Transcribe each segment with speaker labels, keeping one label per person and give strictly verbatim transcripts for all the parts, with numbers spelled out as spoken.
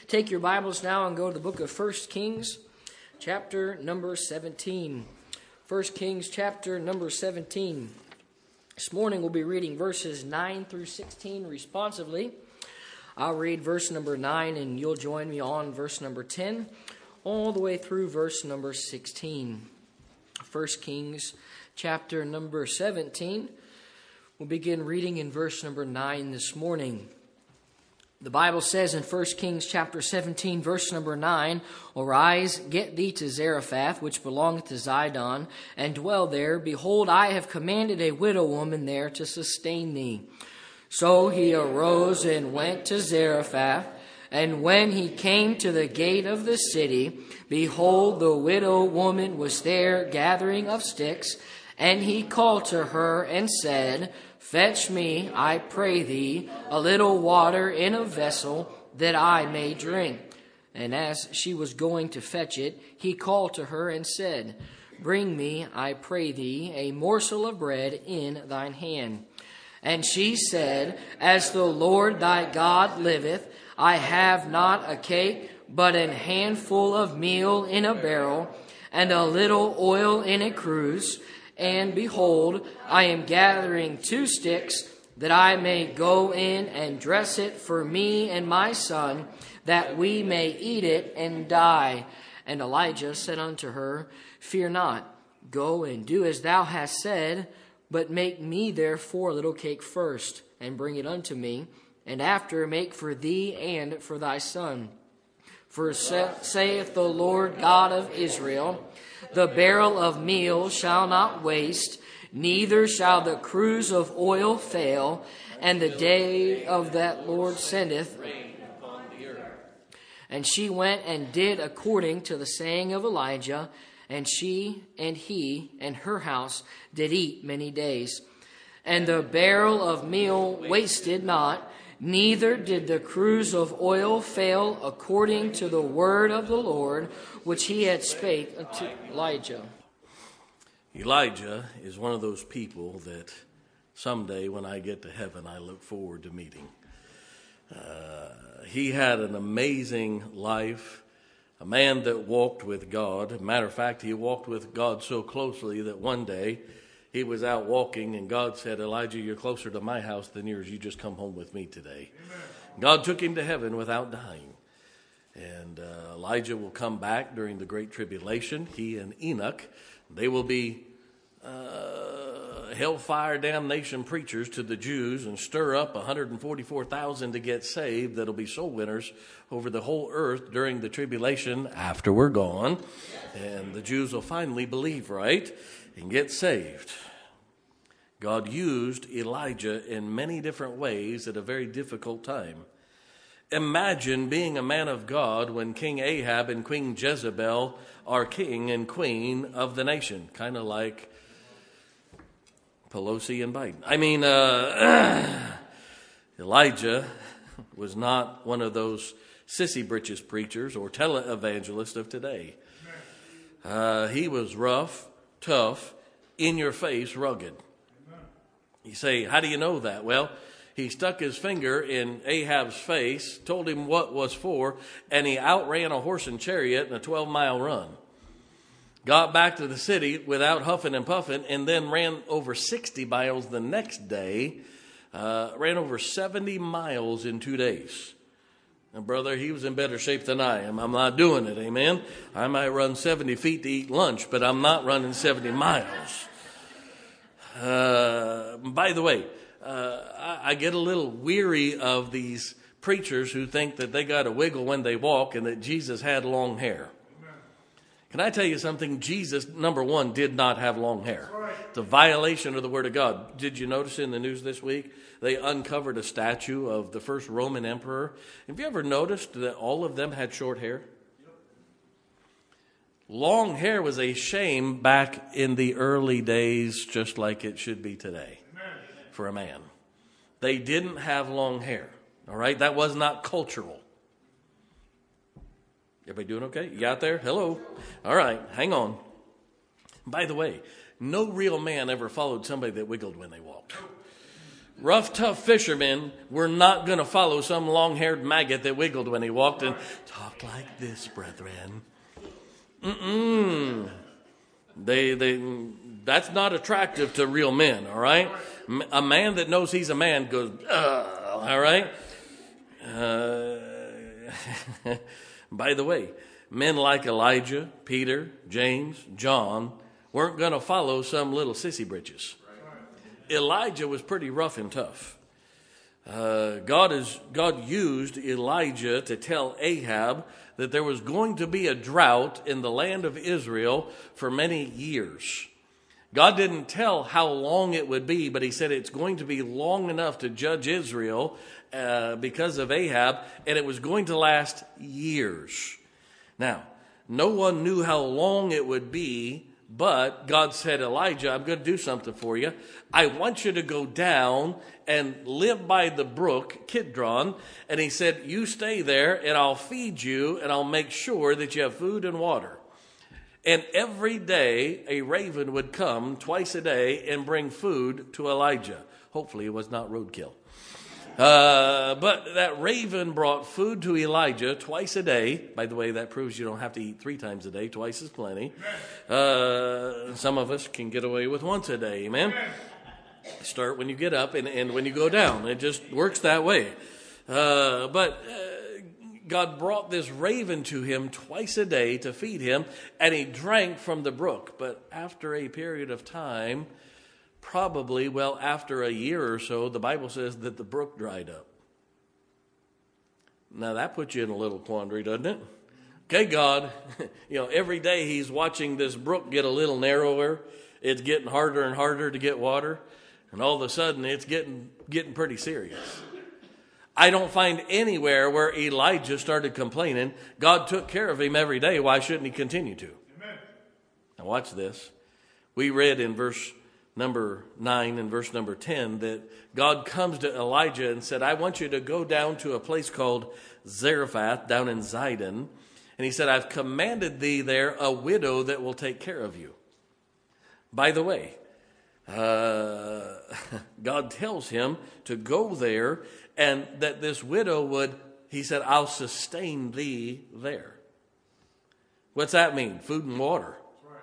Speaker 1: take your Bibles now and go to the book of First Kings, chapter number seventeen. First Kings, chapter number seventeen. This morning we'll be reading verses nine through sixteen responsively. I'll read verse number nine and you'll join me on verse number ten, all the way through verse number sixteen. First Kings, chapter number seventeen. We'll begin reading in verse number nine this morning. The Bible says in First Kings chapter seventeen, verse number nine, "Arise, get thee to Zarephath, which belongeth to Zidon, and dwell there. Behold, I have commanded a widow woman there to sustain thee." So he arose and went to Zarephath, and when he came to the gate of the city, behold, the widow woman was there gathering of sticks, and he called to her and said, "Fetch me, I pray thee, a little water in a vessel, that I may drink." And as she was going to fetch it, he called to her and said, "Bring me, I pray thee, a morsel of bread in thine hand." And she said, "As the Lord thy God liveth, I have not a cake, but an handful of meal in a barrel, and a little oil in a cruse. And behold, I am gathering two sticks, that I may go in and dress it for me and my son, that we may eat it and die." And Elijah said unto her, "Fear not, go and do as thou hast said, but make me therefore a little cake first, and bring it unto me, and after make for thee and for thy son. For saith the Lord God of Israel, the barrel of meal shall not waste, neither shall the cruse of oil fail, and the day of that Lord sendeth." And she went and did according to the saying of Elijah, and she and he and her house did eat many days. And the barrel of meal wasted not, neither did the cruse of oil fail, according to the word of the Lord, which he had spake unto Elijah.
Speaker 2: Elijah is one of those people that someday when I get to heaven, I look forward to meeting. Uh, he had an amazing life, a man that walked with God. Matter of fact, he walked with God so closely that one day he was out walking, and God said, "Elijah, you're closer to my house than yours. You just come home with me today." Amen. God took him to heaven without dying. And uh, Elijah will come back during the Great Tribulation. He and Enoch, they will be uh, hellfire damnation preachers to the Jews and stir up one hundred forty-four thousand to get saved. That'll be soul winners over the whole earth during the tribulation after we're gone. And the Jews will finally believe right and get saved. God used Elijah in many different ways at a very difficult time. Imagine being a man of God when King Ahab and Queen Jezebel are king and queen of the nation. Kind of like Pelosi and Biden. I mean, uh, Elijah was not one of those sissy britches preachers or televangelists of today. Uh, he was rough, tough, in your face, rugged. You say, how do you know that? Well, he stuck his finger in Ahab's face, told him what was for, and he outran a horse and chariot in a twelve mile run. Got back to the city without huffing and puffing, and then ran over sixty miles the next day. Uh, ran over seventy miles in two days. And brother, he was in better shape than I am. I'm not doing it, amen? I might run seventy feet to eat lunch, but I'm not running seventy miles. Uh, by the way, uh, I, I get a little weary of these preachers who think that they got to wiggle when they walk and that Jesus had long hair. Can I tell you something? Jesus, number one, did not have long hair. It's a violation of the Word of God. Did you notice in the news this week, they uncovered a statue of the first Roman emperor? Have you ever noticed that all of them had short hair? Long hair was a shame back in the early days, just like it should be today for a man. They didn't have long hair, all right? That was not cultural. Everybody doing okay? You got there? Hello? All right, hang on. By the way, no real man ever followed somebody that wiggled when they walked. Rough, tough fishermen were not going to follow some long-haired maggot that wiggled when he walked and talk like this, brethren. Mm-mm. They, they, that's not attractive to real men, all right? A man that knows he's a man goes, ugh, all right? Uh, by the way, men like Elijah, Peter, James, John weren't going to follow some little sissy britches. Elijah was pretty rough and tough. Uh, God is God used Elijah to tell Ahab that there was going to be a drought in the land of Israel for many years. God didn't tell how long it would be, but he said it's going to be long enough to judge Israel uh, because of Ahab, and it was going to last years. Now, no one knew how long it would be, but God said, Elijah, I'm going to do something for you. I want you to go down and live by the brook, Kidron. And he said, you stay there and I'll feed you and I'll make sure that you have food and water. And every day a raven would come twice a day and bring food to Elijah. Hopefully it was not roadkill. Uh, but that raven brought food to Elijah twice a day. By the way, that proves you don't have to eat three times a day. Twice is plenty. Uh, some of us can get away with once a day. Amen. Start when you get up and end when you go down. It just works that way. Uh, but uh, God brought this raven to him twice a day to feed him, and he drank from the brook. But after a period of time, probably, well, after a year or so, the Bible says that the brook dried up. Now, that puts you in a little quandary, doesn't it? Okay, God, you know, every day he's watching this brook get a little narrower. It's getting harder and harder to get water. And all of a sudden, it's getting getting pretty serious. I don't find anywhere where Elijah started complaining. God took care of him every day. Why shouldn't he continue to? Amen. Now, watch this. We read in verse number nine and verse number ten that God comes to Elijah and said, I want you to go down to a place called Zarephath down in Zidon. And he said, I've commanded thee there a widow that will take care of you. By the way, uh, God tells him to go there and that this widow would, he said, I'll sustain thee there. What's that mean? Food and water.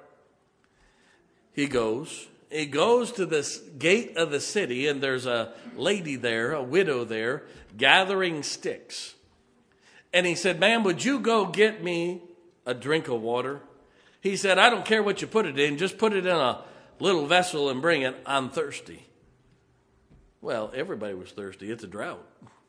Speaker 2: He goes. He goes to this gate of the city, and there's a lady there, a widow there, gathering sticks. And he said, ma'am, would you go get me a drink of water? He said, I don't care what you put it in. Just put it in a little vessel and bring it. I'm thirsty. Well, everybody was thirsty. It's a drought.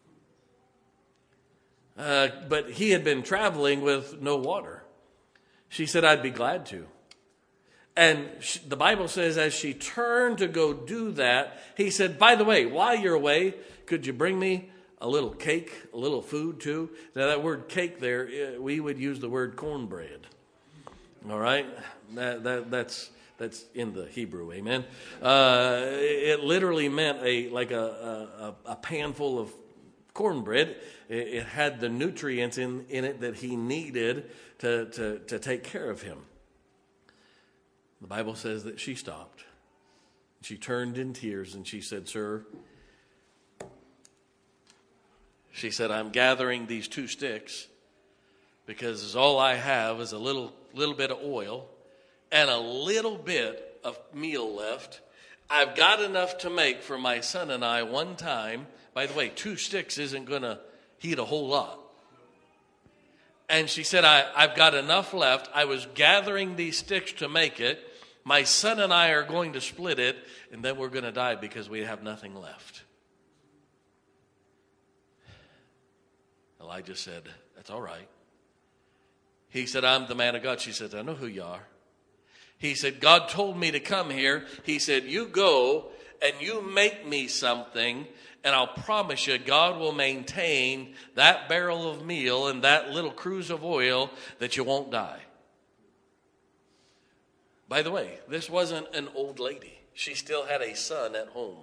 Speaker 2: Uh, but he had been traveling with no water. She said, I'd be glad to. And she, the Bible says as she turned to go do that, he said, by the way, while you're away, could you bring me a little cake, a little food too? Now that word cake there, we would use the word cornbread. All right? That, that, that's that's in the Hebrew, amen? Uh, it literally meant a like a, a, a pan full of cornbread. It, it had the nutrients in, in it that he needed to, to, to take care of him. The Bible says that she stopped. She turned in tears and she said, sir, she said, I'm gathering these two sticks because all I have is a little little bit of oil and a little bit of meal left. I've got enough to make for my son and I one time. By the way, two sticks isn't going to heat a whole lot. And she said, I, I've got enough left. I was gathering these sticks to make it. My son and I are going to split it, and then we're going to die because we have nothing left. Elijah said, that's all right. He said, I'm the man of God. She said, I know who you are. He said, God told me to come here. He said, you go and you make me something, and I'll promise you God will maintain that barrel of meal and that little cruse of oil that you won't die. By the way, this wasn't an old lady. She still had a son at home.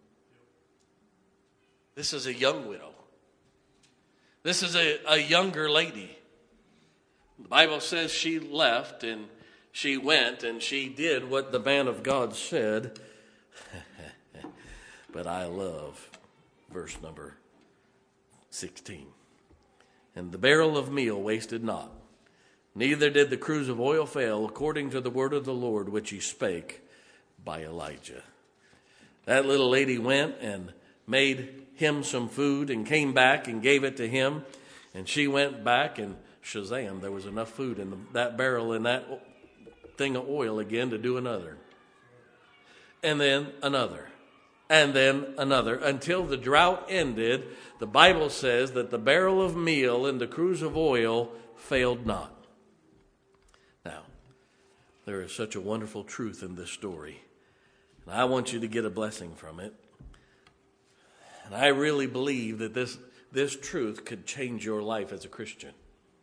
Speaker 2: This is a young widow. This is a, a younger lady. The Bible says she left and she went and she did what the man of God said. But I love verse number sixteen. And the barrel of meal wasted not, neither did the cruse of oil fail, according to the word of the Lord which he spake by Elijah. That little lady went and made him some food and came back and gave it to him. And she went back and shazam, there was enough food in the, that barrel and that thing of oil again to do another. And then another. And then another. Until the drought ended, the Bible says that the barrel of meal and the cruse of oil failed not. Now, there is such a wonderful truth in this story. And I want you to get a blessing from it. And I really believe that this, this truth could change your life as a Christian.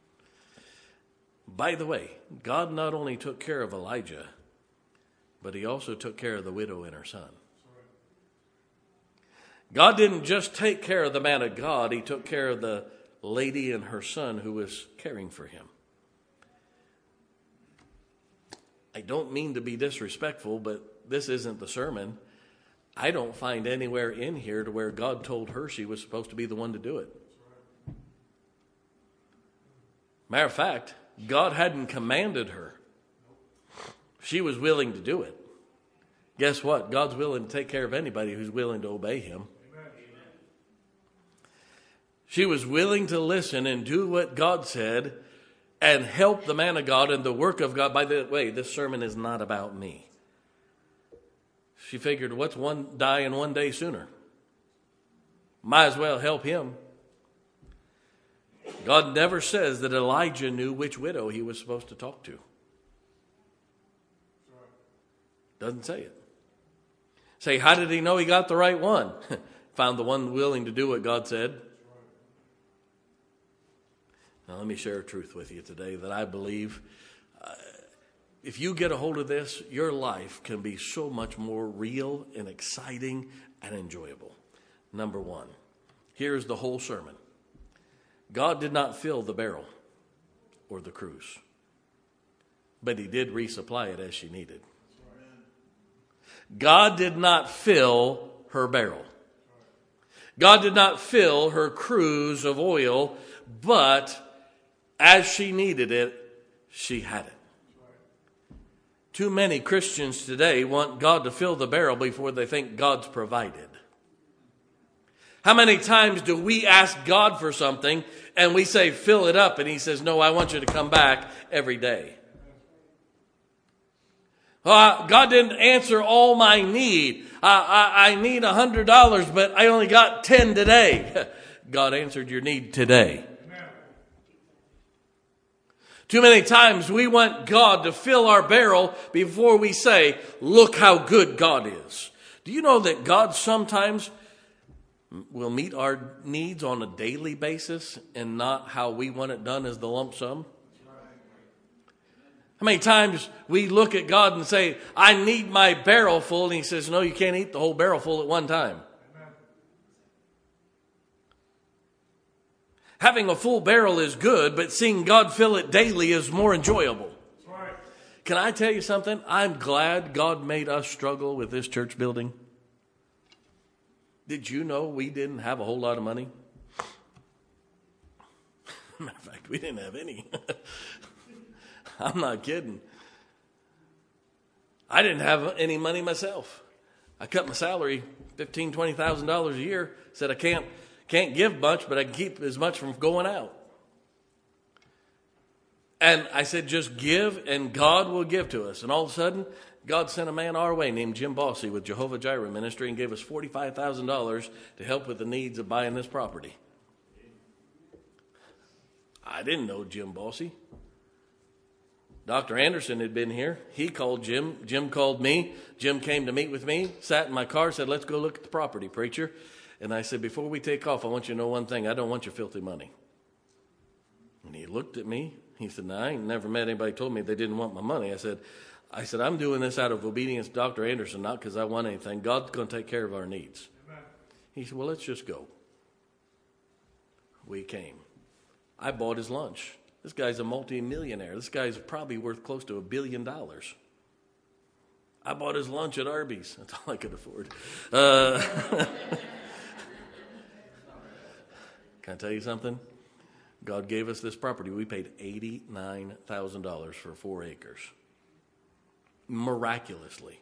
Speaker 2: By the way, God not only took care of Elijah, but he also took care of the widow and her son. God didn't just take care of the man of God, he took care of the lady and her son who was caring for him. I don't mean to be disrespectful, but this isn't the sermon. I don't find anywhere in here to where God told her she was supposed to be the one to do it. Matter of fact, God hadn't commanded her. She was willing to do it. Guess what? God's willing to take care of anybody who's willing to obey him. She was willing to listen and do what God said and help the man of God and the work of God. By the way, this sermon is not about me. She figured, what's one dying one day sooner? Might as well help him. God never says that Elijah knew which widow he was supposed to talk to. Doesn't say it. Say, how did he know he got the right one? Found the one willing to do what God said. Now, let me share a truth with you today that I believe uh, if you get a hold of this, your life can be so much more real and exciting and enjoyable. Number one, here's the whole sermon. God did not fill the barrel or the cruse, but he did resupply it as she needed. God did not fill her barrel. God did not fill her cruse of oil, but as she needed it, she had it. Too many Christians today want God to fill the barrel before they think God's provided. How many times do we ask God for something and we say, fill it up, and he says, no, I want you to come back every day. Uh, God didn't answer all my need. I, I, I need one hundred dollars, but I only got ten today. God answered your need today. Amen. Too many times we want God to fill our barrel before we say, look how good God is. Do you know that God sometimes will meet our needs on a daily basis and not how we want it done as the lump sum? How many times we look at God and say, I need my barrel full, and he says, no, you can't eat the whole barrel full at one time. Amen. Having a full barrel is good, but seeing God fill it daily is more enjoyable. Right. Can I tell you something? I'm glad God made us struggle with this church building. Did you know we didn't have a whole lot of money? Matter of fact, we didn't have any. I'm not kidding. I didn't have any money myself. I cut my salary fifteen thousand dollars, twenty thousand dollars a year. Said I can't can't give much, but I can keep as much from going out. And I said, just give and God will give to us. And all of a sudden, God sent a man our way named Jim Bossy with Jehovah Jireh Ministry and gave us forty-five thousand dollars to help with the needs of buying this property. I didn't know Jim Bossy. Doctor Anderson had been here. He called Jim. Jim called me. Jim came to meet with me, sat in my car, said, let's go look at the property, preacher. And I said, before we take off, I want you to know one thing. I don't want your filthy money. And he looked at me. He said, no, I ain't never met anybody told me they didn't want my money. I said, I said, I'm doing this out of obedience to Doctor Anderson, not because I want anything. God's going to take care of our needs. Amen. He said, well, let's just go. We came. I bought his lunch. This guy's a multi-millionaire. This guy's probably worth close to a billion dollars. I bought his lunch at Arby's. That's all I could afford. Uh, can I tell you something? God gave us this property. We paid eighty-nine thousand dollars for four acres. Miraculously.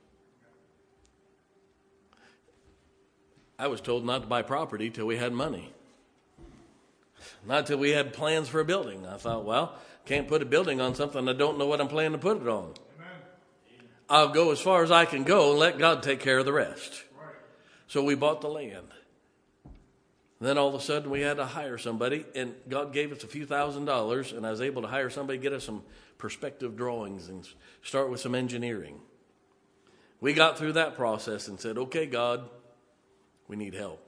Speaker 2: I was told not to buy property till we had money. Not till we had plans for a building. I thought, well, can't put a building on something I don't know what I'm planning to put it on. I'll go as far as I can go and let God take care of the rest. Right. So we bought the land. Then all of a sudden we had to hire somebody, and God gave us a few thousand dollars, and I was able to hire somebody, get us some perspective drawings and start with some engineering. We got through that process and said, okay, God, we need help.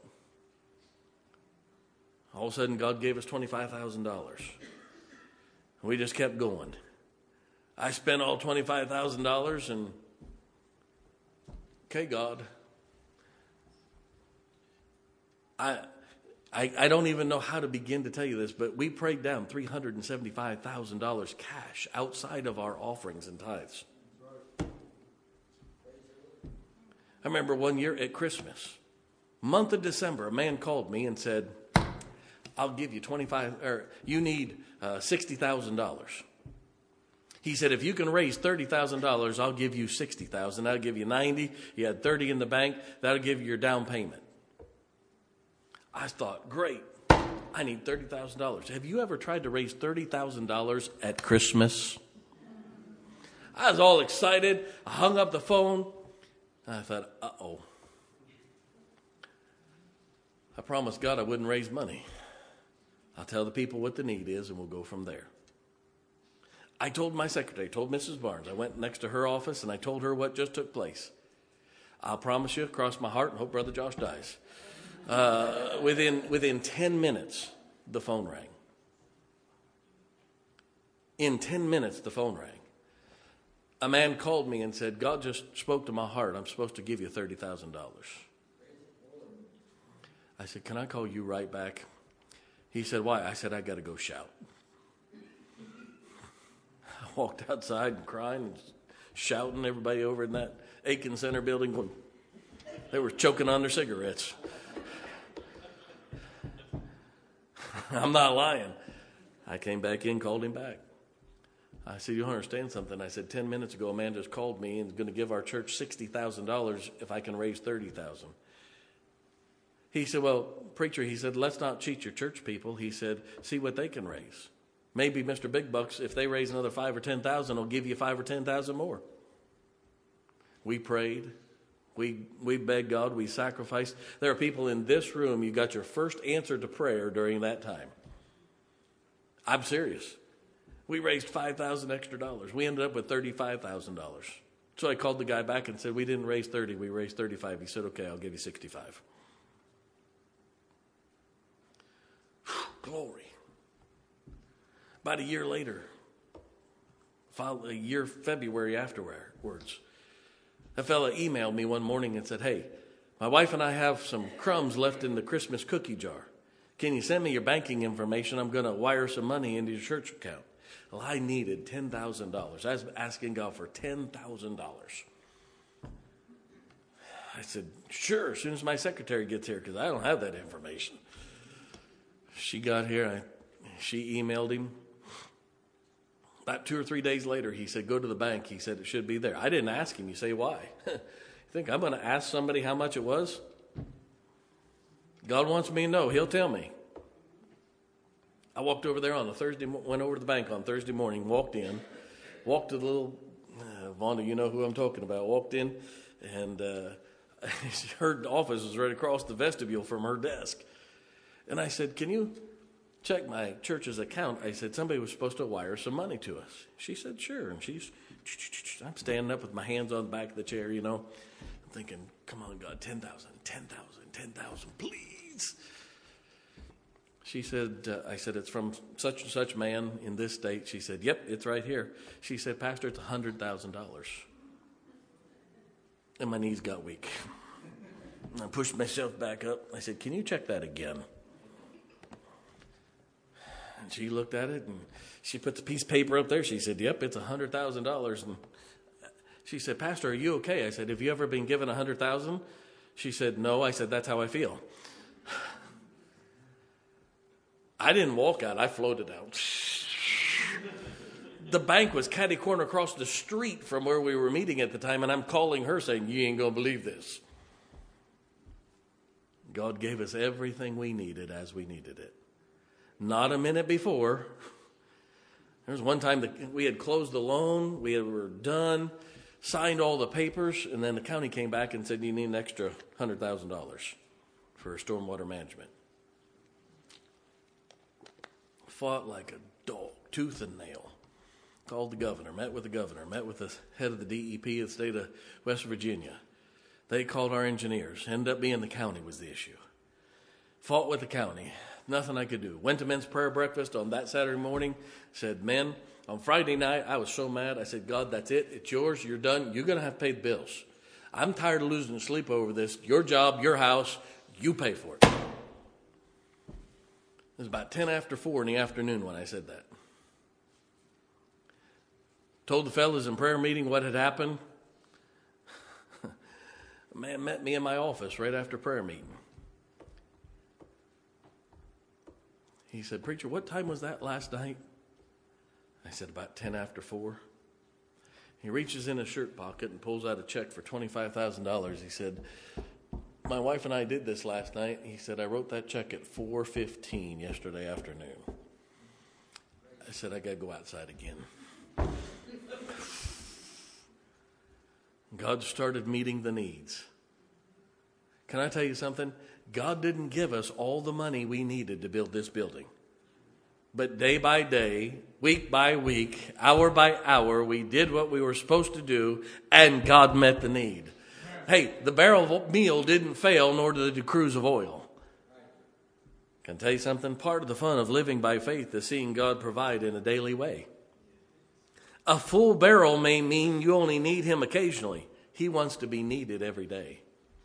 Speaker 2: All of a sudden God gave us twenty-five thousand dollars. We just kept going. I spent all twenty-five thousand dollars and, okay, God, I, I I don't even know how to begin to tell you this, but we prayed down three hundred seventy-five thousand dollars cash outside of our offerings and tithes. I remember one year at Christmas, month of December, a man called me and said, I'll give you twenty-five, or you need uh, sixty thousand dollars. He said, if you can raise thirty thousand dollars, I'll give you sixty thousand dollars. I'll give you ninety thousand dollars. You had thirty in the bank. That'll give you your down payment. I thought, great. I need thirty thousand dollars. Have you ever tried to raise thirty thousand dollars at Christmas? I was all excited. I hung up the phone. I thought, uh-oh. I promised God I wouldn't raise money. I'll tell the people what the need is, and we'll go from there. I told my secretary, told Missus Barnes, I went next to her office, and I told her what just took place. I'll promise you, cross my heart, and hope Brother Josh dies. Uh, within, within ten minutes, the phone rang. In ten minutes, the phone rang. A man called me and said, God just spoke to my heart. I'm supposed to give you thirty thousand dollars. I said, can I call you right back? He said, why? I said, I got to go shout. I walked outside and crying and shouting. Everybody over in that Aiken Center building, going, they were choking on their cigarettes. I'm not lying. I came back in, called him back. I said, you don't understand something. I said, ten minutes ago, a man just called me and is going to give our church sixty thousand dollars if I can raise thirty thousand dollars. He said, well, preacher, he said, let's not cheat your church people. He said, see what they can raise. Maybe Mister Big Bucks, if they raise another five or ten thousand, will give you five or ten thousand more. We prayed. We we begged God. We sacrificed. There are people in this room, you got your first answer to prayer during that time. I'm serious. We raised five thousand extra dollars. We ended up with thirty-five thousand dollars. So I called the guy back and said, we didn't raise thirty, we raised thirty-five. He said, okay, I'll give you sixty-five. Glory. About a year later, a year February afterwards, a fella emailed me one morning and said, hey, my wife and I have some crumbs left in the Christmas cookie jar. Can you send me your banking information? I'm going to wire some money into your church account. Well, I needed ten thousand dollars. I was asking God for ten thousand dollars. I said, sure, as soon as my secretary gets here, because I don't have that information. She got here. I, she emailed him. About two or three days later, he said, go to the bank. He said, it should be there. I didn't ask him. You say, why? You think I'm going to ask somebody how much it was? God wants me to know. He'll tell me. I walked over there on a Thursday, went over to the bank on Thursday morning, walked in, walked to the little, uh, Vonda, you know who I'm talking about, walked in, and uh, her office was right across the vestibule from her desk. And I said, can you check my church's account? I said, somebody was supposed to wire some money to us. She said, sure. And she's, I'm standing up with my hands on the back of the chair, you know. I'm thinking, come on, God, ten thousand, ten thousand, ten thousand, please. She said, uh, I said, it's from such and such man in this state. She said, yep, it's right here. She said, Pastor, it's one hundred thousand dollars. And my knees got weak. And I pushed myself back up. I said, can you check that again? And she looked at it, and she put the piece of paper up there. She said, yep, it's one hundred thousand dollars. And She said, Pastor, are you okay? I said, have you ever been given one hundred thousand dollars? She said, no. I said, that's how I feel. I didn't walk out. I floated out. The bank was catty corner across the street from where we were meeting at the time, and I'm calling her saying, you ain't going to believe this. God gave us everything we needed as we needed it. Not a minute before. There was one time that we had closed the loan, we were done, signed all the papers, and then the county came back and said, you need an extra one hundred thousand dollars for stormwater management. Fought like a dog, tooth and nail. Called the governor, met with the governor, met with the head of the D E P of the state of West Virginia. They called our engineers. Ended up being the county was the issue. Fought with the county. Nothing I could do. Went to men's prayer breakfast on that Saturday morning. Said, men, on Friday night, I was so mad. I said, God, that's it. It's yours. You're done. You're going to have to pay the bills. I'm tired of losing sleep over this. Your job, your house, you pay for it. It was about ten after four in the afternoon when I said that. Told the fellas in prayer meeting what had happened. A man met me in my office right after prayer meeting. He said, preacher, what time was that last night? I said, about ten after four. He reaches in his shirt pocket and pulls out a check for twenty-five thousand dollars. He said, my wife and I did this last night. He said, I wrote that check at four fifteen yesterday afternoon. I said, I got to go outside again. God started meeting the needs. Can I tell you something? God didn't give us all the money we needed to build this building. But day by day, week by week, hour by hour, we did what we were supposed to do, and God met the need. Hey, the barrel of meal didn't fail, nor did the cruse of oil. Can I tell you something? Part of the fun of living by faith is seeing God provide in a daily way. A full barrel may mean you only need him occasionally. He wants to be needed every day.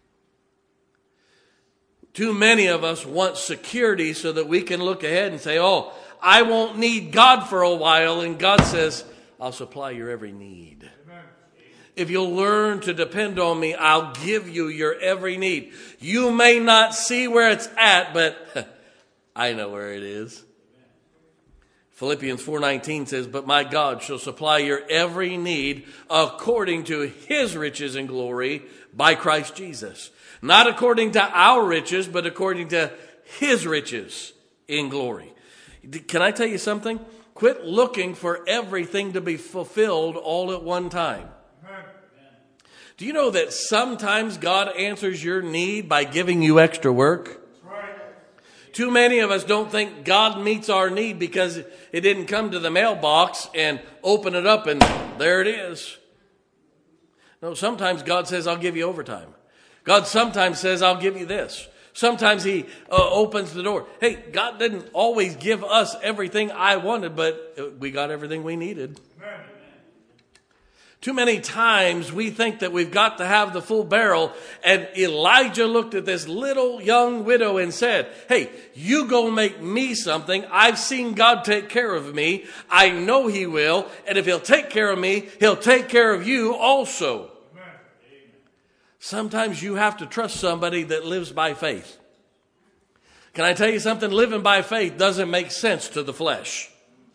Speaker 2: Too many of us want security so that we can look ahead and say, oh, I won't need God for a while. And God says, I'll supply your every need. Amen. If you'll learn to depend on me, I'll give you your every need. You may not see where it's at, but I know where it is. Philippians four nineteen says, but my God shall supply your every need according to his riches and glory by Christ Jesus. Not according to our riches, but according to his riches in glory. Can I tell you something? Quit looking for everything to be fulfilled all at one time. Amen. Do you know that sometimes God answers your need by giving you extra work? Too many of us don't think God meets our need because it didn't come to the mailbox and open it up and there it is. No, sometimes God says, I'll give you overtime. God sometimes says, I'll give you this. Sometimes he uh, opens the door. Hey, God didn't always give us everything I wanted, but we got everything we needed. Amen. Too many times we think that we've got to have the full barrel. And Elijah looked at this little young widow and said, hey, you go make me something. I've seen God take care of me. I know he will. And if he'll take care of me, he'll take care of you also. Amen. Sometimes you have to trust somebody that lives by faith. Can I tell you something? Living by faith doesn't make sense to the flesh.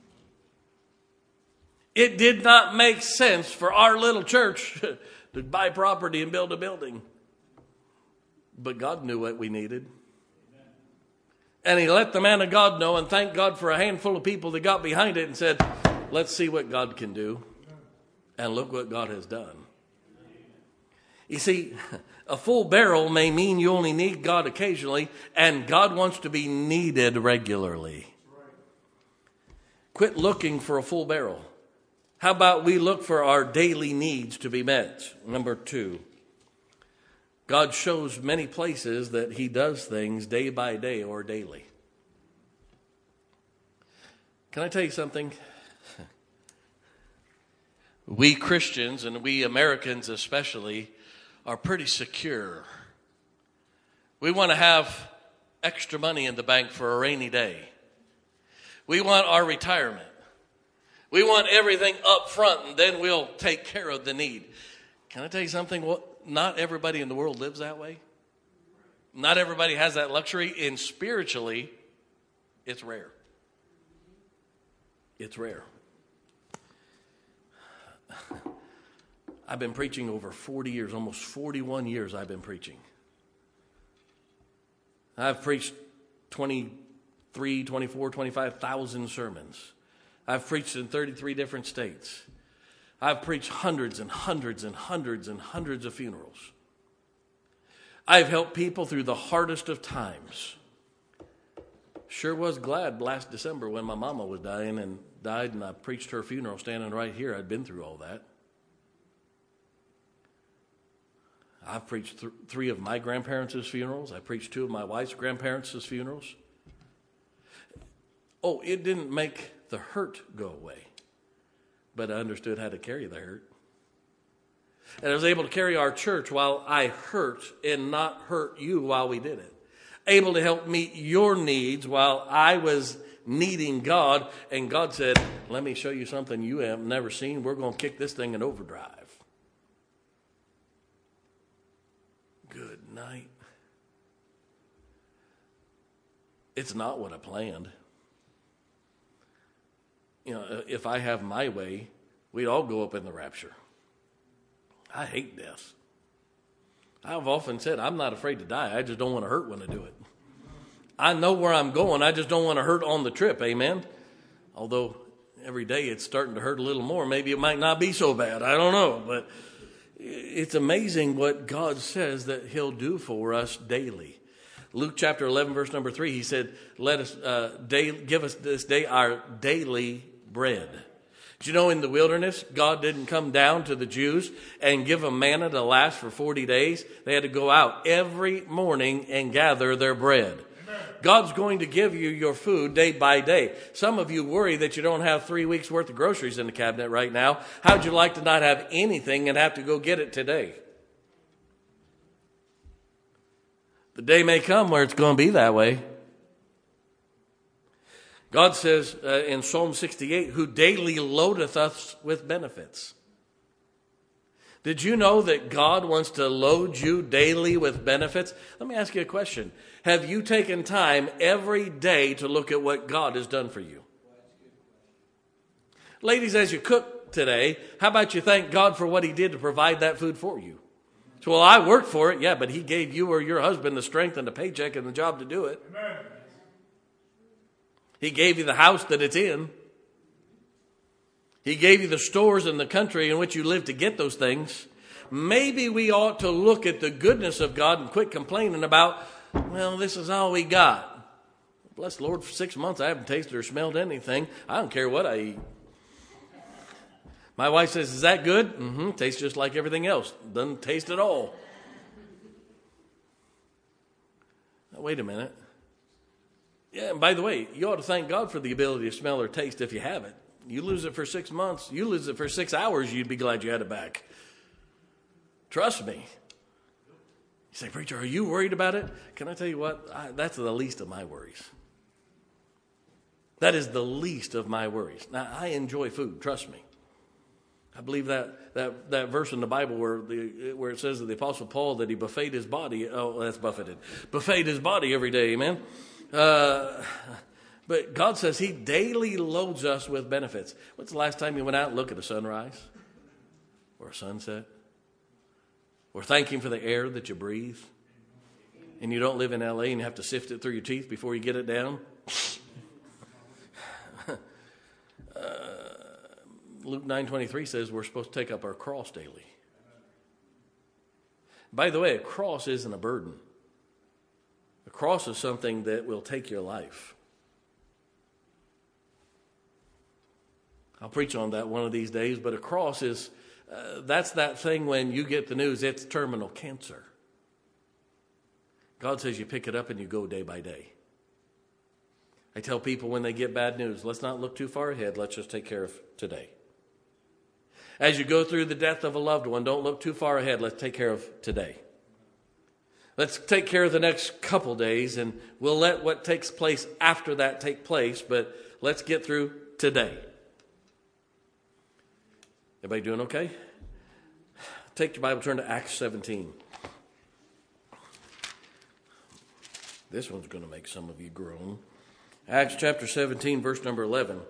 Speaker 2: It did not make sense for our little church to buy property and build a building. But God knew what we needed. And he let the man of God know, and thank God for a handful of people that got behind it and said, let's see what God can do. And look what God has done. You see, a full barrel may mean you only need God occasionally, and God wants to be needed regularly. Quit looking for a full barrel. How about we look for our daily needs to be met? Number two, God shows many places that he does things day by day or daily. Can I tell you something? We Christians, and we Americans especially, are pretty secure. We want to have extra money in the bank for a rainy day. We want our retirement. We want everything up front, and then we'll take care of the need. Can I tell you something? Well, not everybody in the world lives that way. Not everybody has that luxury, and spiritually, it's rare. It's rare. I've been preaching over forty years, almost forty-one years I've been preaching. I've preached twenty-three, twenty-four, twenty-five thousand sermons. I've preached in thirty-three different states. I've preached hundreds and hundreds and hundreds and hundreds of funerals. I've helped people through the hardest of times. Sure was glad last December when my mama was dying and died, and I preached her funeral standing right here. I'd been through all that. I've preached th- three of my grandparents' funerals. I preached two of my wife's grandparents' funerals. Oh, it didn't make the hurt go away, but I understood how to carry the hurt. And I was able to carry our church while I hurt and not hurt you while we did it. Able to help meet your needs while I was needing God. And God said, let me show you something you have never seen. We're going to kick this thing in overdrive. Good night. It's not what I planned. You know, if I have my way, we'd all go up in the rapture. I hate death. I've often said I'm not afraid to die. I just don't want to hurt when I do it. I know where I'm going. I just don't want to hurt on the trip. Amen. Although every day it's starting to hurt a little more. Maybe it might not be so bad. I don't know. But it's amazing what God says that he'll do for us daily. Luke chapter eleven, verse number three, he said, "Let us uh, day, give us this day our daily bread." Did you know in the wilderness, God didn't come down to the Jews and give them manna to last for forty days. They had to go out every morning and gather their bread. Amen. God's going to give you your food day by day. Some of you worry that you don't have three weeks worth of groceries in the cabinet right now. How'd you like to not have anything and have to go get it today? The day may come where it's going to be that way. God says uh, in Psalm sixty-eight, who daily loadeth us with benefits. Did you know that God wants to load you daily with benefits? Let me ask you a question. Have you taken time every day to look at what God has done for you? Ladies, as you cook today, how about you thank God for what he did to provide that food for you? So, well, I worked for it. Yeah, but he gave you or your husband the strength and the paycheck and the job to do it. Amen. He gave you the house that it's in. He gave you the stores in the country in which you live to get those things. Maybe we ought to look at the goodness of God and quit complaining about, well, this is all we got. Bless the Lord, for six months I haven't tasted or smelled anything. I don't care what I eat. My wife says, is that good? Mm-hmm. Tastes just like everything else. Doesn't taste at all. Now, wait a minute. Yeah, and by the way, you ought to thank God for the ability to smell or taste if you have it. You lose it for six months, you lose it for six hours, you'd be glad you had it back. Trust me. You say, preacher, are you worried about it? Can I tell you what? I, that's the least of my worries. That is the least of my worries. Now, I enjoy food, trust me. I believe that that, that verse in the Bible where the where it says that the Apostle Paul, that he buffeted his body. Oh, that's buffeted. Buffeted his body every day, amen? Uh, but God says he daily loads us with benefits. When's the last time you went out and looked at a sunrise or a sunset? Or thank him for the air that you breathe? And you don't live in L A and you have to sift it through your teeth before you get it down? uh, Luke nine twenty-three says we're supposed to take up our cross daily. By the way, a cross isn't a burden. A cross is something that will take your life. I'll preach on that one of these days, but a cross is, uh, that's that thing when you get the news, it's terminal cancer. God says you pick it up and you go day by day. I tell people when they get bad news, let's not look too far ahead, let's just take care of today. As you go through the death of a loved one, don't look too far ahead, let's take care of today. Let's take care of the next couple days, and we'll let what takes place after that take place, but let's get through today. Everybody doing okay? Take your Bible, turn to Acts seventeen. This one's going to make some of you groan. Acts chapter seventeen, verse number eleven.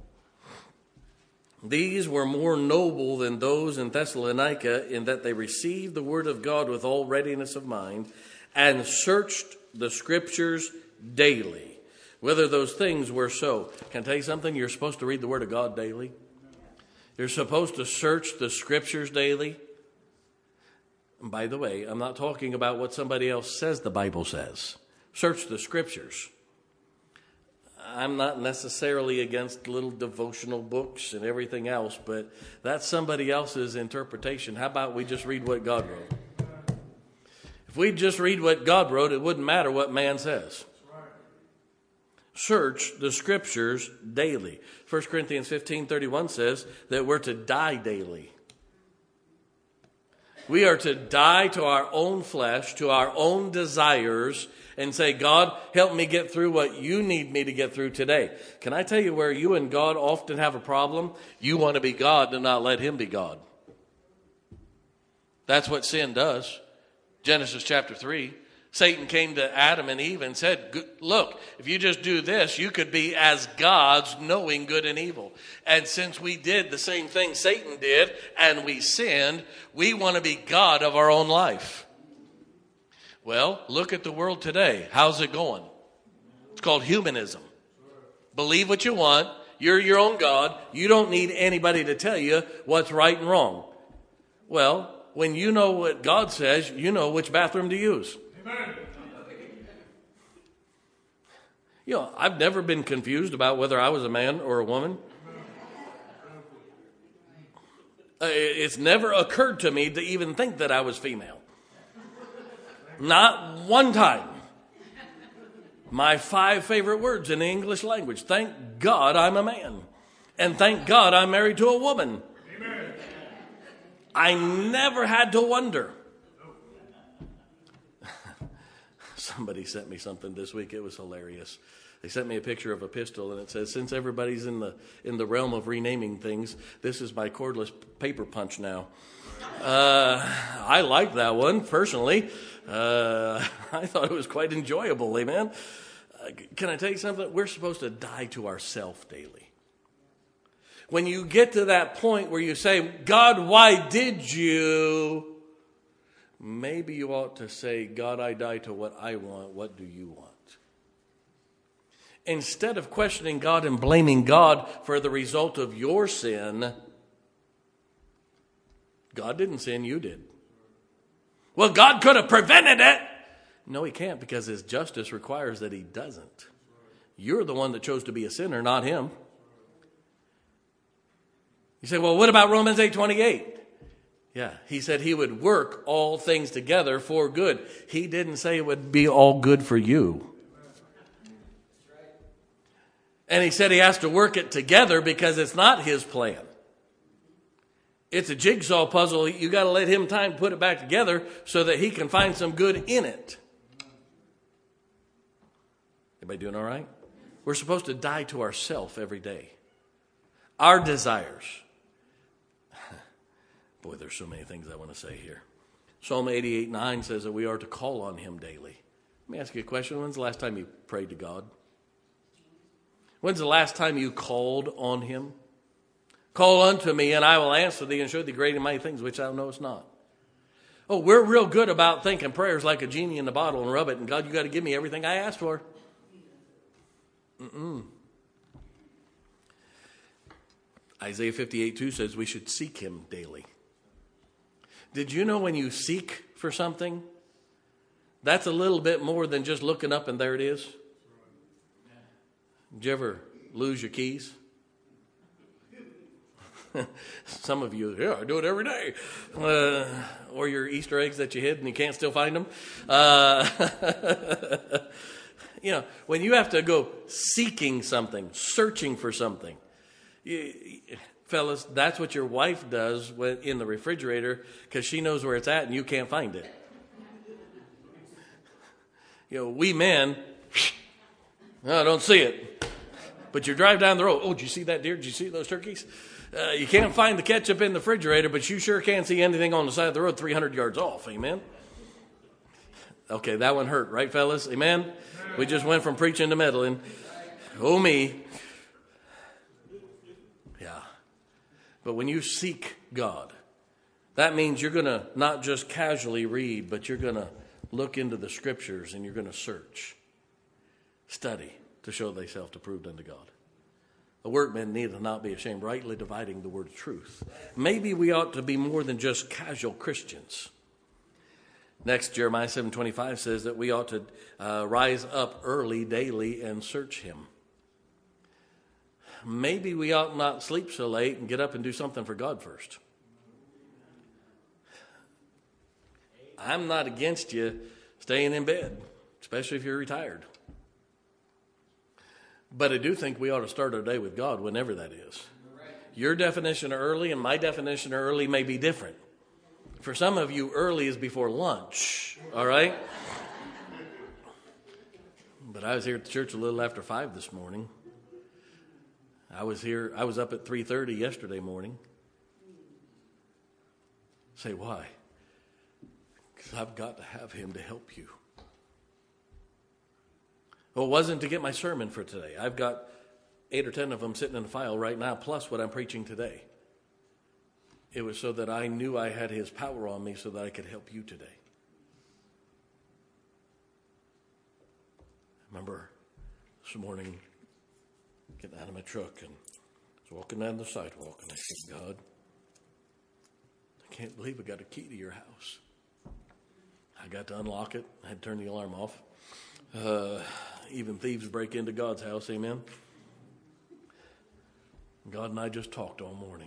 Speaker 2: These were more noble than those in Thessalonica in that they received the word of God with all readiness of mind and searched the scriptures daily, whether those things were so. Can I tell you something? You're supposed to read the word of God daily. You're supposed to search the scriptures daily. And by the way, I'm not talking about what somebody else says the Bible says. Search the scriptures. I'm not necessarily against little devotional books and everything else, but that's somebody else's interpretation. How about we just read what God wrote? If we just read what God wrote, it wouldn't matter what man says. Search the scriptures daily. First Corinthians fifteen thirty-one says that we're to die daily. We are to die to our own flesh, to our own desires, and say, God, help me get through what you need me to get through today. Can I tell you where you and God often have a problem? You want to be God and not let him be God. That's what sin does. Genesis chapter three. Satan came to Adam and Eve and said, look, if you just do this, you could be as gods, knowing good and evil. And since we did the same thing Satan did and we sinned, we want to be God of our own life. Well, look at the world today. How's it going? It's called humanism. Believe what you want. You're your own God. You don't need anybody to tell you what's right and wrong. Well, when you know what God says, you know which bathroom to use. Amen. You know, I've never been confused about whether I was a man or a woman. Uh, it's never occurred to me to even think that I was female. Not one time. My five favorite words in the English language. Thank God I'm a man. And thank God I'm married to a woman. Amen. I never had to wonder. Somebody sent me something this week. It was hilarious. They sent me a picture of a pistol, and it says, since everybody's in the in the realm of renaming things, this is my cordless paper punch now. Uh, I like that one, personally. Uh, I thought it was quite enjoyable, amen? Uh, can I tell you something? We're supposed to die to ourselves daily. When you get to that point where you say, God, why did you? Maybe you ought to say, God, I die to what I want. What do you want? Instead of questioning God and blaming God for the result of your sin, God didn't sin, you did. Well, God could have prevented it. No, he can't, because his justice requires that he doesn't. You're the one that chose to be a sinner, not him. You say, well, what about Romans eight twenty-eight? Yeah, he said he would work all things together for good. He didn't say it would be all good for you. And he said he has to work it together because it's not his plan. It's a jigsaw puzzle. You got to let him time to put it back together so that he can find some good in it. Everybody doing all right? We're supposed to die to ourselves every day. Our desires. Boy, there's so many things I want to say here. Psalm eighty-eight nine says that we are to call on him daily. Let me ask you a question. When's the last time you prayed to God? When's the last time you called on him? Call unto me, and I will answer thee and show thee great and mighty things which thou knowest not. Oh, we're real good about thinking prayers like a genie in the bottle and rub it, and God, you got to give me everything I asked for. Mm-mm. Isaiah fifty-eight two says we should seek him daily. Did you know when you seek for something, that's a little bit more than just looking up and there it is? Did you ever lose your keys? Some of you, yeah, I do it every day. Uh, or your Easter eggs that you hid and you can't still find them. Uh, you know, when you have to go seeking something, searching for something. You, fellas, that's what your wife does when, in the refrigerator, because she knows where it's at and you can't find it. You know, we men, oh, I don't see it. But you drive down the road. Oh, did you see that deer? Did you see those turkeys? Uh, you can't find the ketchup in the refrigerator, but you sure can't see anything on the side of the road three hundred yards off. Amen? Okay, that one hurt, right, fellas? Amen? We just went from preaching to meddling. Oh, me. Yeah. But when you seek God, that means you're going to not just casually read, but you're going to look into the scriptures and you're going to search, study to show thyself approved unto God. A workman needeth not be ashamed, rightly dividing the word of truth. Maybe we ought to be more than just casual Christians. Next, Jeremiah seven twenty-five says that we ought to uh, rise up early daily and search him. Maybe we ought not sleep so late and get up and do something for God first. I'm not against you staying in bed, especially if you're retired. But I do think we ought to start our day with God, whenever that is. Your definition of early and my definition of early may be different. For some of you, early is before lunch, all right? But I was here at the church a little after five this morning. I was here, I was up at three thirty yesterday morning. Say, why? Because I've got to have him to help you. Well, it wasn't to get my sermon for today. I've got eight or ten of them sitting in a file right now, plus what I'm preaching today. It was so that I knew I had his power on me so that I could help you today. I remember this morning getting out of my truck and I was walking down the sidewalk and I said, God, I can't believe I got a key to your house. I got to unlock it. I had to turn the alarm off. Uh, even thieves break into God's house, amen? God and I just talked all morning.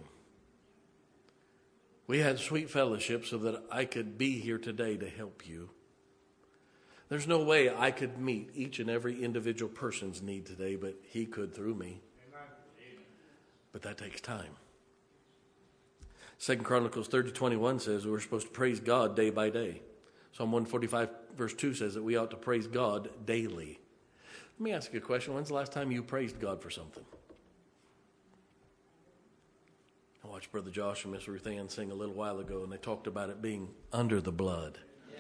Speaker 2: We had sweet fellowship so that I could be here today to help you. There's no way I could meet each and every individual person's need today, but he could through me. But that takes time. Second Chronicles thirty twenty-one says we're supposed to praise God day by day. Psalm one forty-five verse two says that we ought to praise God daily. Let me ask you a question. When's the last time you praised God for something? I watched Brother Josh and Miss Ruth Ann sing a little while ago, and they talked about it being under the blood. Yeah.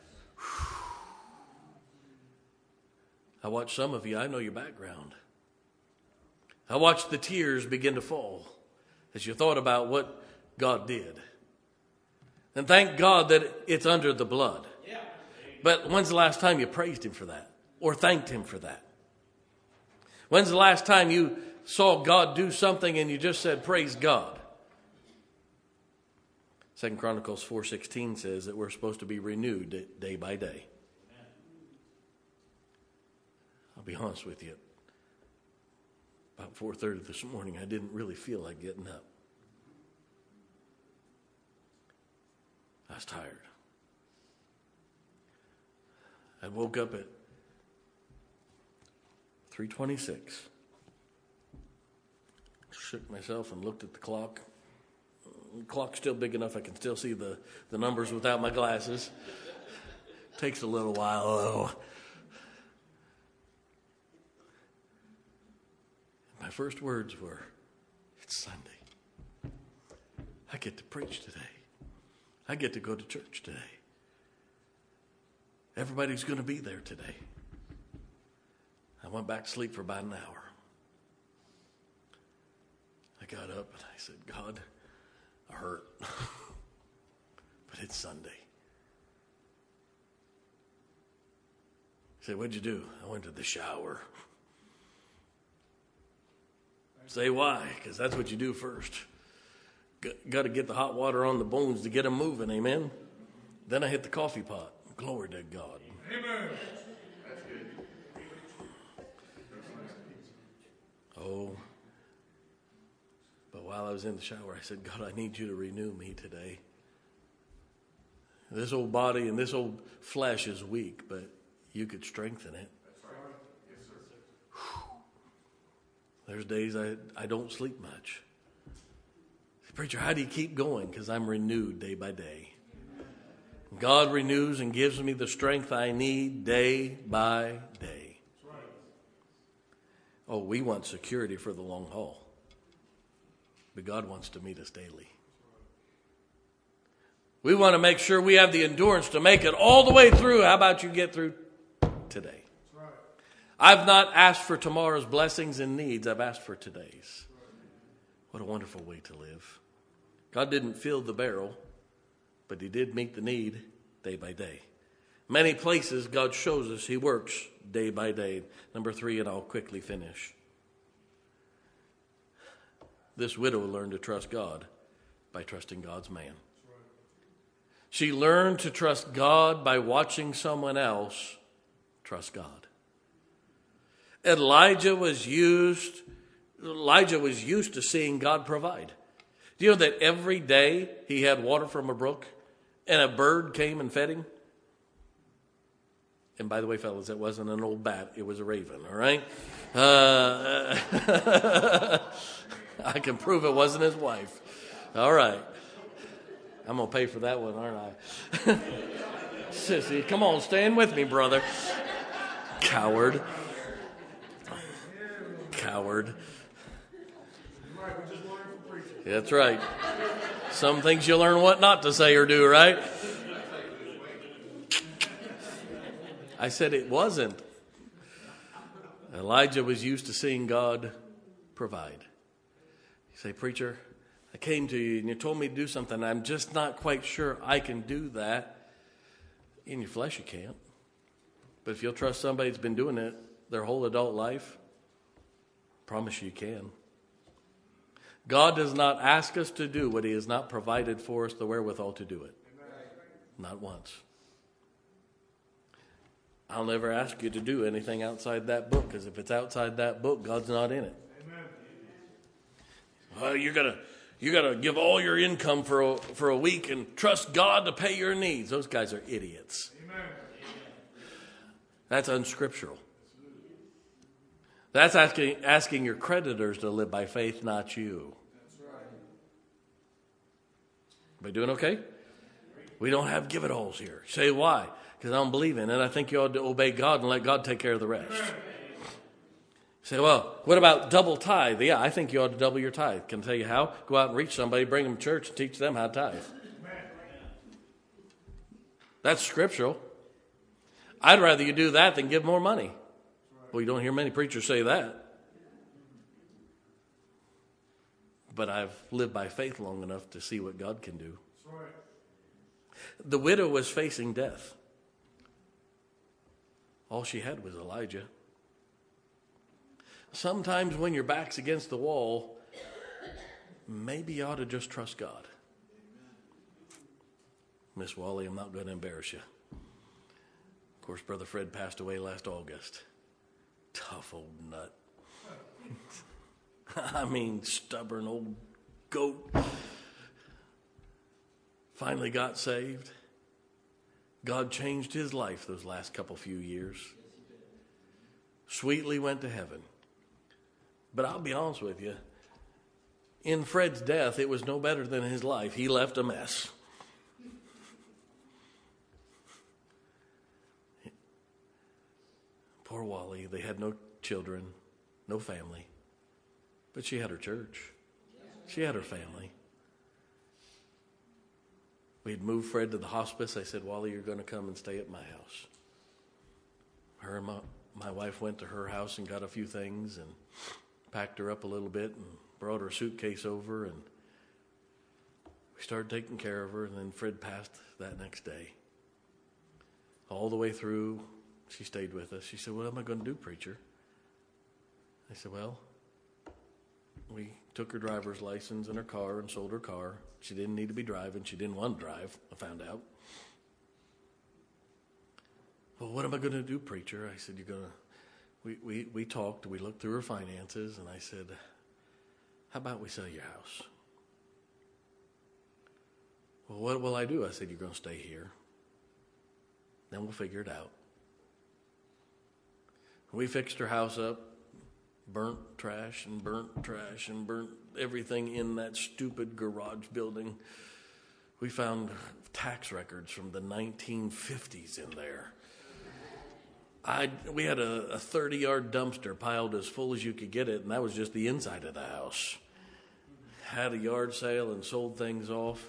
Speaker 2: I watched some of you, I know your background. I watched the tears begin to fall as you thought about what God did. And thank God that it's under the blood. Yeah. But when's the last time you praised him for that? Or thanked him for that? When's the last time you saw God do something and you just said, praise God? Second Chronicles four sixteen says that we're supposed to be renewed day by day. I'll be honest with you. About four thirty this morning, I didn't really feel like getting up. I was tired. I woke up at three twenty-six. Shook myself and looked at the clock. The clock's still big enough I can still see the, the numbers without my glasses. Takes a little while, though. My first words were, it's Sunday. I get to preach today. I get to go to church today. Everybody's going to be there today. I went back to sleep for about an hour. I got up and I said, God, I hurt. But it's Sunday. He said, what'd you do? I went to the shower. Say why? Because that's what you do first. Got to get the hot water on the bones to get them moving, amen? Then I hit the coffee pot. Glory to God. Amen. That's good. Oh. But while I was in the shower, I said, God, I need you to renew me today. This old body and this old flesh is weak, but you could strengthen it. That's right. Yes, sir. There's days I, I don't sleep much. Preacher, how do you keep going? Because I'm renewed day by day. God renews and gives me the strength I need day by day. Oh, we want security for the long haul. But God wants to meet us daily. We want to make sure we have the endurance to make it all the way through. How about you get through today? I've not asked for tomorrow's blessings and needs. I've asked for today's. What a wonderful way to live. God didn't fill the barrel, but he did meet the need day by day. Many places God shows us he works day by day. Number three, and I'll quickly finish. This widow learned to trust God by trusting God's man. She learned to trust God by watching someone else trust God. Elijah was used, Elijah was used to seeing God provide. Do you know that every day he had water from a brook and a bird came and fed him? And by the way, fellas, it wasn't an old bat. It was a raven, all right? Uh, I can prove it wasn't his wife. All right. I'm going to pay for that one, aren't I? Sissy, come on, stand with me, brother. Coward. Coward. That's right. Some things you learn what not to say or do, right? I said it wasn't. Elijah was used to seeing God provide. You say, preacher, I came to you and you told me to do something. I'm just not quite sure I can do that. In your flesh you can't. But if you'll trust somebody that's been doing it their whole adult life, I promise you you can. God does not ask us to do what he has not provided for us the wherewithal to do it. Not once. I'll never ask you to do anything outside that book, because if it's outside that book, God's not in it. Amen. Well, you're gonna you gotta give all your income for a, for a week and trust God to pay your needs. Those guys are idiots. Amen. That's unscriptural. That's asking asking your creditors to live by faith, not you. That's right. Are we doing okay? We don't have give-it-alls here. Say why? Because I don't believe in it. I think you ought to obey God and let God take care of the rest. Say, well, what about double tithe? Yeah, I think you ought to double your tithe. Can I tell you how? Go out and reach somebody, bring them to church, and teach them how to tithe. That's scriptural. I'd rather you do that than give more money. Well, you don't hear many preachers say that. But I've lived by faith long enough to see what God can do. The widow was facing death. All she had was Elijah. Sometimes when your back's against the wall, maybe you ought to just trust God. Miss Wally, I'm not going to embarrass you. Of course, Brother Fred passed away last August. Tough old nut. I mean, stubborn old goat. Finally got saved. God changed his life those last couple few years. Sweetly went to heaven. But I'll be honest with you. In Fred's death, it was no better than his life. He left a mess. Poor Wally. They had no children, no family. But she had her church. She had her family. We had moved Fred to the hospice. I said, Wally, you're going to come and stay at my house. Her and my, my wife went to her house and got a few things and packed her up a little bit and brought her suitcase over, and we started taking care of her, and then Fred passed that next day. All the way through, she stayed with us. She said, what am I going to do, preacher? I said, well, we took her driver's license and her car and sold her car. She didn't need to be driving. She didn't want to drive, I found out. Well, what am I going to do, preacher? I said, you're going to, we, we, we talked, we looked through her finances, and I said, how about we sell your house? Well, what will I do? I said, you're going to stay here. Then we'll figure it out. We fixed her house up. Burnt trash and burnt trash and burnt everything in that stupid garage building. We found tax records from the nineteen fifties in there. I we had a thirty-yard dumpster piled as full as you could get it, and that was just the inside of the house. Had a yard sale and sold things off.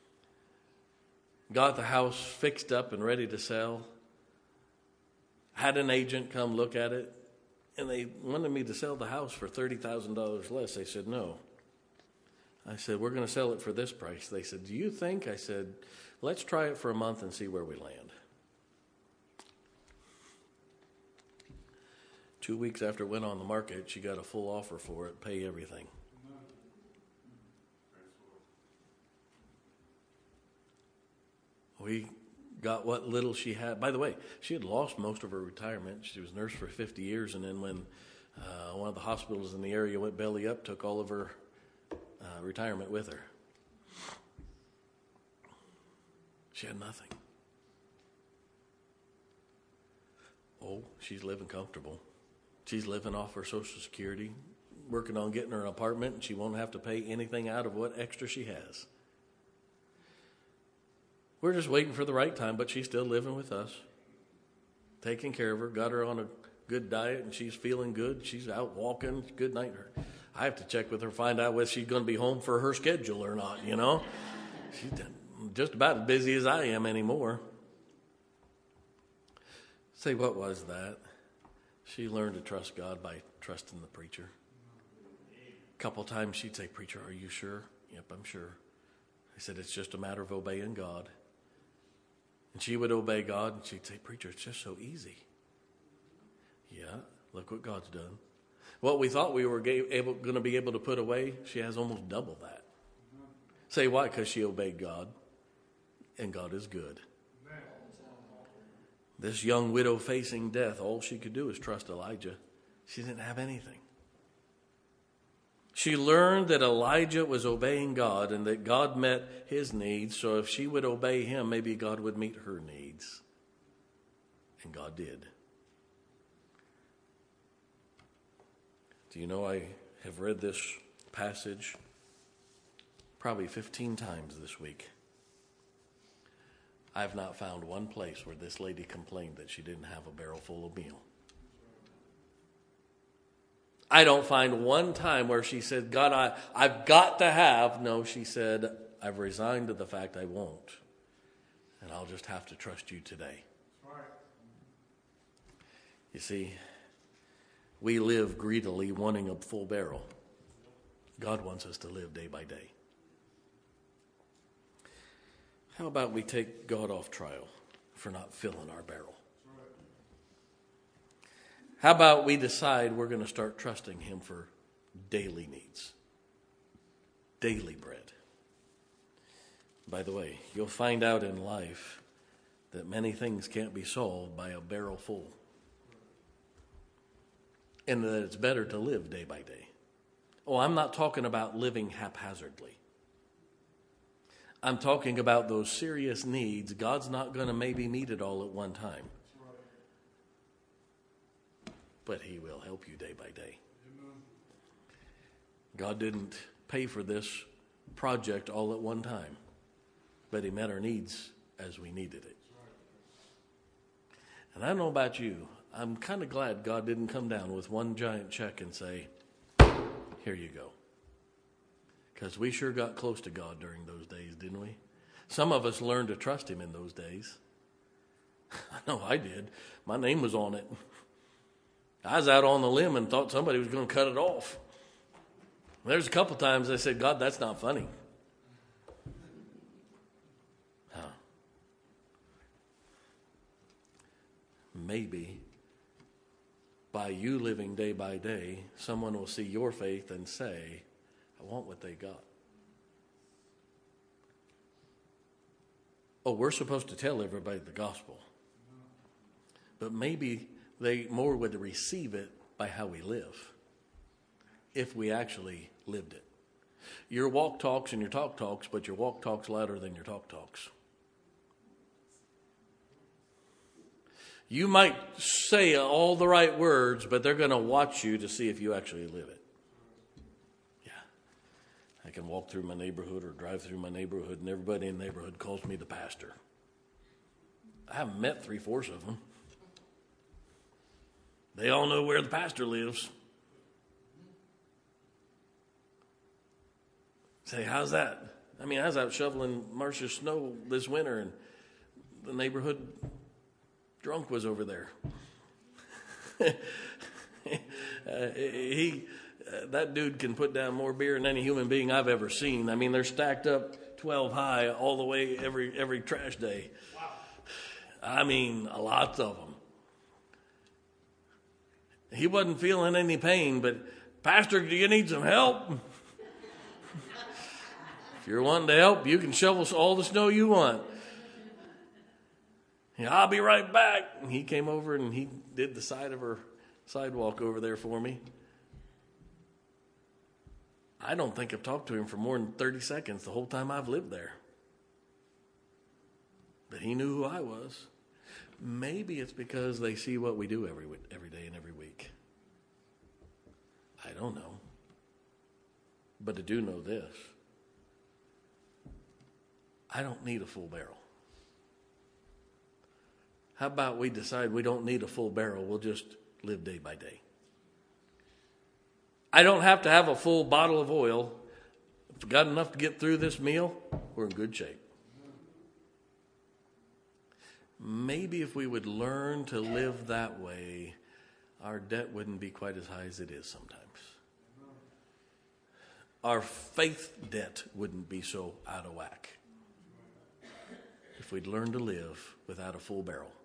Speaker 2: Got the house fixed up and ready to sell. Had an agent come look at it, and they wanted me to sell the house for thirty thousand dollars less. They said, no. I said, we're going to sell it for this price. They said, do you think? I said, let's try it for a month and see where we land. Two weeks after it went on the market, she got a full offer for it, pay everything. We got what little she had. By the way, she had lost most of her retirement. She was a nurse for fifty years, and then when uh, one of the hospitals in the area went belly up, took all of her uh, retirement with her. She had nothing. Oh, she's living comfortable. She's living off her Social Security, working on getting her an apartment, and she won't have to pay anything out of what extra she has. We're just waiting for the right time, but she's still living with us, taking care of her, got her on a good diet, and she's feeling good. She's out walking. Good night. I have to check with her, find out whether she's going to be home for her schedule or not, you know. She's just about as busy as I am anymore. Say, what was that? She learned to trust God by trusting the preacher. A couple times she'd say, preacher, are you sure? Yep, I'm sure. I said, it's just a matter of obeying God. And she would obey God, and she'd say, preacher, it's just so easy. Yeah, look what God's done. What we thought we were able, going to be able to put away, she has almost double that. Say why? Because she obeyed God, and God is good. This young widow facing death, all she could do is trust Elijah. She didn't have anything. She learned that Elijah was obeying God and that God met his needs. So if she would obey him, maybe God would meet her needs. And God did. Do you know I have read this passage probably fifteen times this week. I have not found one place where this lady complained that she didn't have a barrel full of meal. I don't find one time where she said, God, I, I've got to have. No, she said, I've resigned to the fact I won't. And I'll just have to trust you today. You see, we live greedily wanting a full barrel. God wants us to live day by day. How about we take God off trial for not filling our barrel? How about we decide we're going to start trusting him for daily needs, daily bread? By the way, you'll find out in life that many things can't be solved by a barrel full, and that it's better to live day by day. Oh, I'm not talking about living haphazardly. I'm talking about those serious needs. God's not going to maybe meet it all at one time. But he will help you day by day. God didn't pay for this project all at one time, but he met our needs as we needed it. And I don't know about you, I'm kind of glad God didn't come down with one giant check and say, here you go. Because we sure got close to God during those days, didn't we? Some of us learned to trust him in those days. I know I did. My name was on it. I was out on the limb and thought somebody was going to cut it off. There's a couple times I said, God, that's not funny. Huh. Maybe by you living day by day, someone will see your faith and say, I want what they got. Oh, we're supposed to tell everybody the gospel. But maybe they more would receive it by how we live, if we actually lived it. Your walk talks and your talk talks, but your walk talks louder than your talk talks. You might say all the right words, but they're going to watch you to see if you actually live it. Yeah. I can walk through my neighborhood or drive through my neighborhood, and everybody in the neighborhood calls me the pastor. I haven't met three-fourths of them. They all know where the pastor lives. Say, how's that? I mean, I was out shoveling Marcia's snow this winter, and the neighborhood drunk was over there. uh, he, uh, that dude can put down more beer than any human being I've ever seen. I mean, they're stacked up twelve high all the way every every trash day. Wow. I mean, a lot of them. He wasn't feeling any pain, but, Pastor, do you need some help? If you're wanting to help, you can shovel all the snow you want. Yeah, I'll be right back. And he came over and he did the side of her sidewalk over there for me. I don't think I've talked to him for more than thirty seconds the whole time I've lived there. But he knew who I was. Maybe it's because they see what we do every every day and every week. I don't know. But I do know this. I don't need a full barrel. How about we decide we don't need a full barrel? We'll just live day by day. I don't have to have a full bottle of oil. If we've got enough to get through this meal, we're in good shape. Maybe if we would learn to live that way, our debt wouldn't be quite as high as it is sometimes. Our faith debt wouldn't be so out of whack if we'd learn to live without a full barrel.